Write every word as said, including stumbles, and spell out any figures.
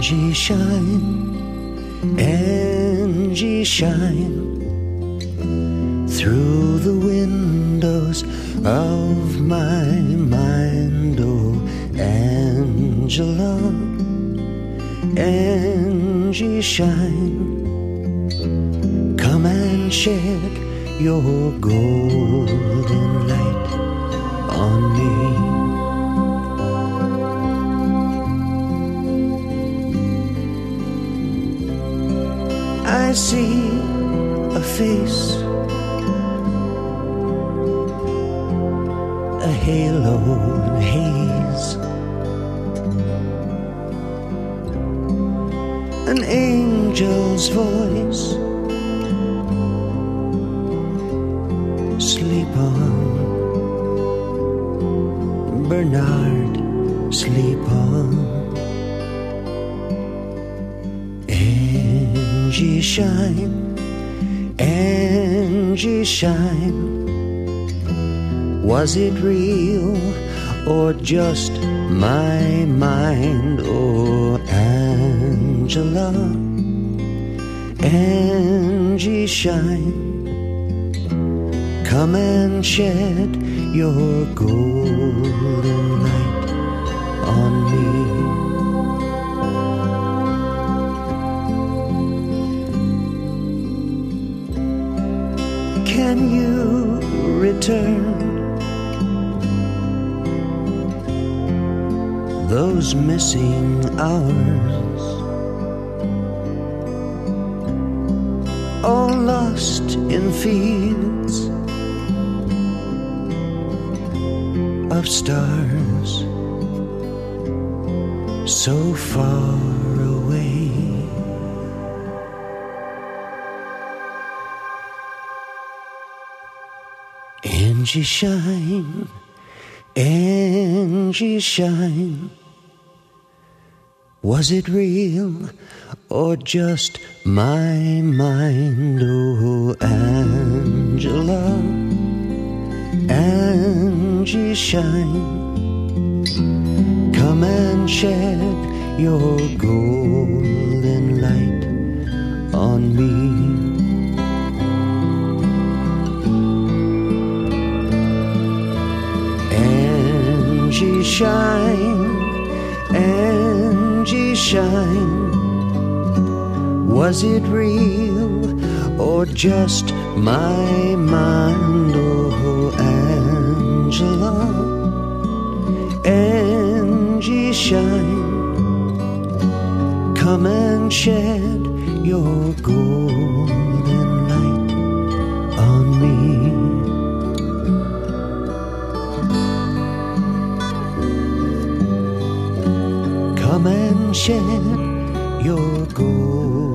Angie, shine, Angie, shine through the windows of my mind. Oh, Angela, Angie, shine, come and shed your golden light on me. I see a face, a halo and haze, an angel's voice. Sleep on, Bernard, sleep on. Angie, shine, Angie, shine. Was it real or just my mind? Oh, Angela, Angie, shine, come and shed your golden light on me. Can you return those missing hours, all lost in fields of stars so far away? Angie, shine, Angie, shine. Was it real or just my mind? Oh, Angela, Angie, shine, come and shed your golden light on me. Angie, shine, Angie, shine. Was it real or just my mind? Oh, Angela, Angie, shine, come and shed your golden light on me. Come and shed your gold.